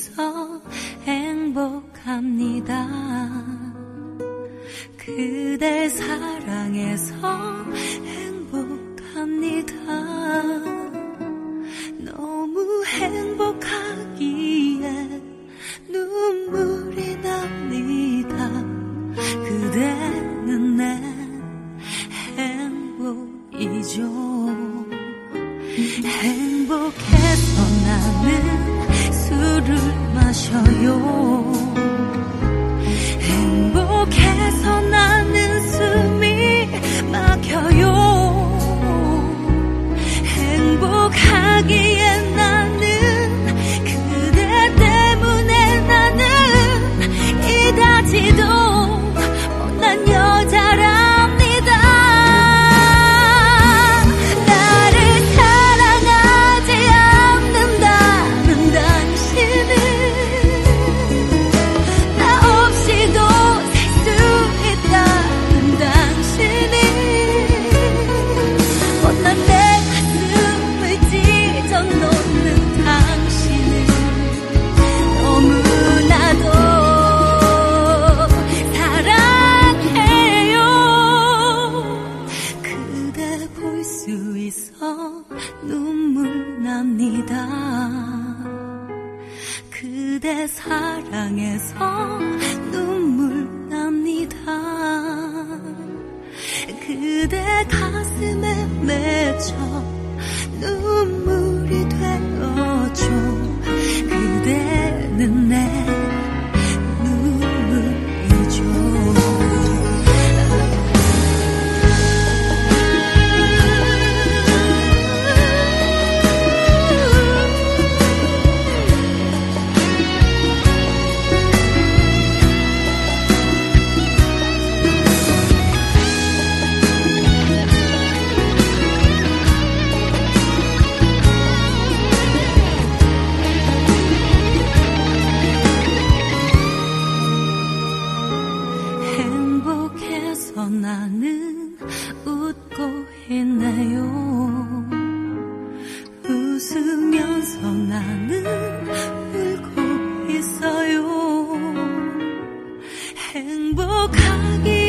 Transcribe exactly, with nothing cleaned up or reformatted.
있어 행복합니다. 그댈 사랑해서 행복합니다. 너무 행복하기에 눈물이 납니다. 그대는 내 행복이죠. 행복해서 나는 술을 마셔요. 행복해서 나는 숨이 막혀요. 행복하기에 나는 그대 때문에 나는 이다지도 못난 여자랍니다. 나를 사랑하지 않는다는 당신은 나 없이도 살 수 있다는 당신이 못난 내 가슴을 찢어놓는 당신은 너무나도 사랑해요. 그대 볼 수 있어 눈물 납니다. 그대 사랑해서 눈물 납니다. 그대 가슴에 맺혀 눈물이 되어줘. 그대는 내 눈물이죠. 행복해서 나는 웃고 있네요. 웃으면서 나는 울고 있어요. 행복하기